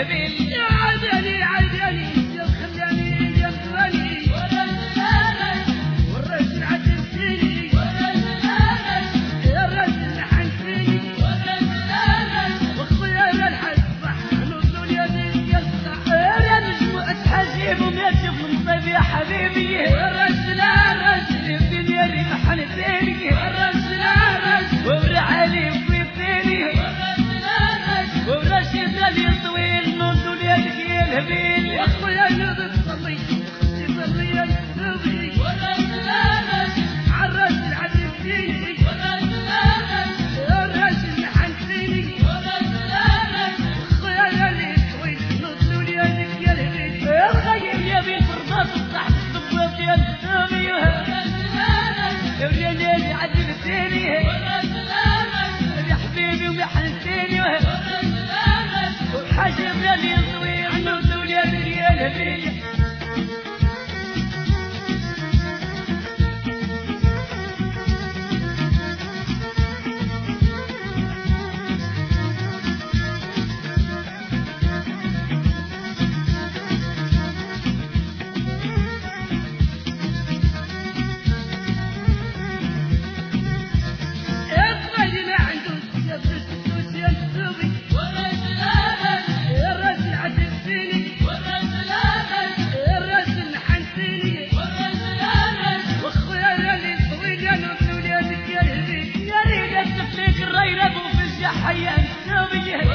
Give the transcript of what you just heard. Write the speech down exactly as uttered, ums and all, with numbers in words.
الهبيل يا عدلي عدلي يا خلاني يا خلاني والرجل عدلتني يا الرجل حنتني واخويا الحج صح نوصل يا دنيا الصح يا مجموعة حزيب يا شوف نصيب يا حبيبي الرجل الرجل الدنيا اللي محنتني الرجل الرجل وورع علي وفيتني ورشد اللي طويل نوصل يا دنيا الهبيل واخويا يرد صلي يصلي يا النبي عالرجل عدلتني يا الرجل حنتني واخويا اللي طويل نوصل يا دنيا الهبيل الخيل يا بنت رضاك تحت الصبوات يا النبي يا اللي عدلتني يا حبيبي ومحنتني وحجم يا اللي طويل نوصل يا دنيا الهبيل الرجل عنده يا بنت يا النبي يا الرجل عدلتني يا الرجل حنتني واخويا اللي طويل يا نوصل يا دنيا الهبيل يا ريت تفليك الريرة وفي الجحية النبي